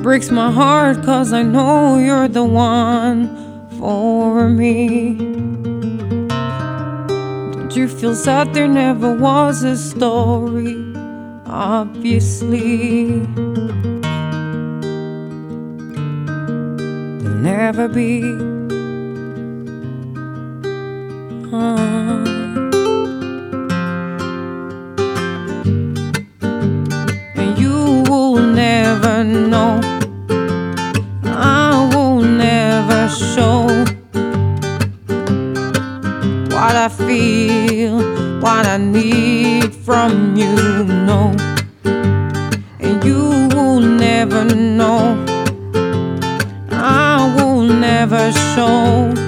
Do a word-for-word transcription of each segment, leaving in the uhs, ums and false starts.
breaks my heart, 'cause I know you're the one for me. Don't you feel sad? There never was a story, obviously. There'll never be. uh. And you will never know, I will never show what I feel, what I need from you, no. And you will never know, I will never show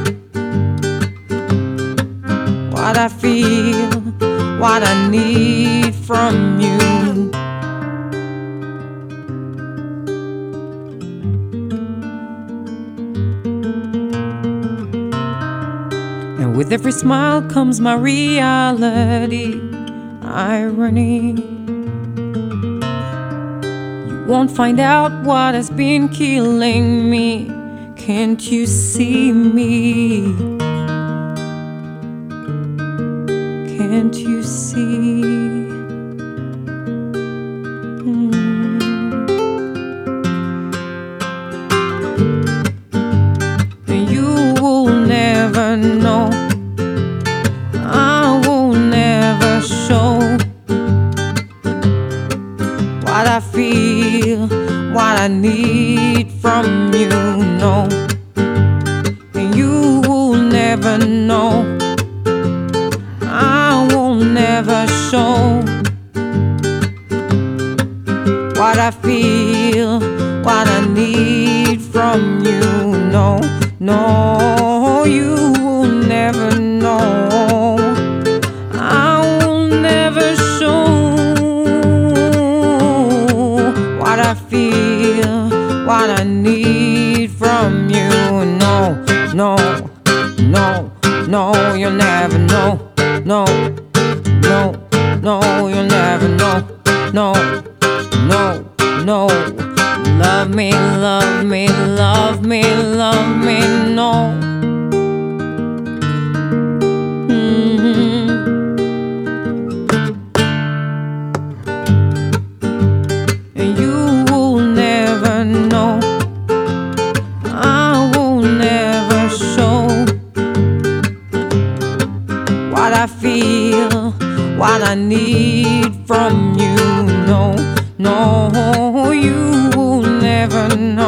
what I feel, what I need from you. And with every smile comes my reality, irony. You won't find out what has been killing me. Can't you see me? Can't you see? Mm. And you will never know, I will never show what I feel, what I need from you, no. And you will never know, I will never show what I feel, what I need from you, no. No, you will never know, I will never show what I feel, what I need from you, no. No, no, no, you'll never know. No, no, no, you'll never know. No, no, no. Love me, love me, love me, love me, no. Mm-hmm. And you will never know, I will never show what I feel, what I need from you, no. No, you will never know.